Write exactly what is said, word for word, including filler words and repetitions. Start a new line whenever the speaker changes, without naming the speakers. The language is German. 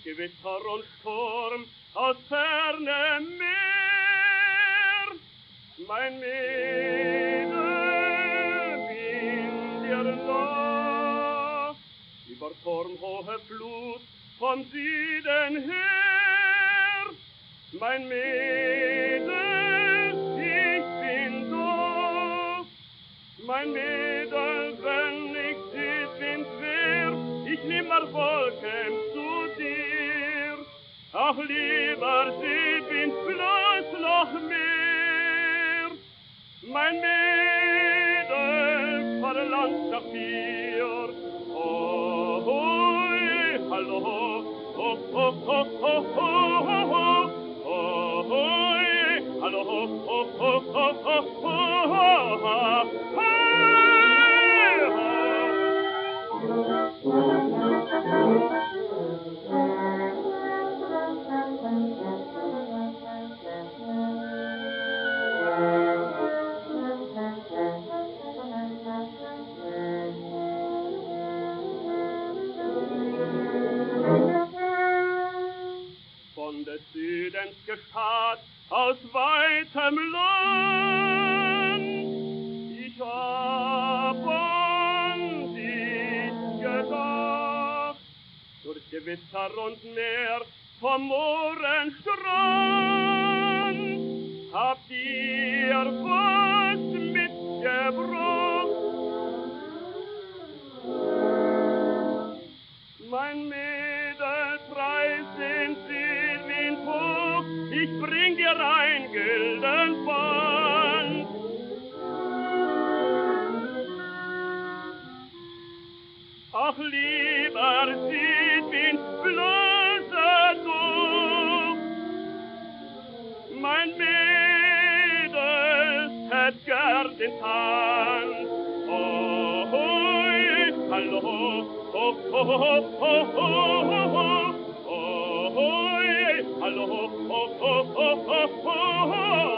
Gewitter und Sturm aus fernem Meer. Mein Mädel bin dir nah, über turmhohe Flut vom Süden her. Mein Mädel, ich bin da, mein Mädel, wenn ich Südwind wär, ich nimmer Wolken zu dir. Ach, lieber Südwind, bloß noch mehr. Mein Mädel verlangt nach dir. Oh, hoi, hallo, oh, oh, oh, oh, oh, oh, oh, hoi, hallo, oh, oh, oh, oh, oh, oh, von des Südens Gestad aus weitem Land, ich hab an dich gedacht, durch Gewitter und Meer vom Mohrenstrand, hab dir was mitgebracht. Mein Mädel preist den Südwind hoch, ich bring dir ein gülden Band. Ach, lieber Südwind, blöse du, mein Mädel hätt gern den Tanz. Oh, hoi, hallo, oh, oh, oh, oh, oh, oh, oh, hoi, hallo, oh, oh, oh, oh, oh, oh.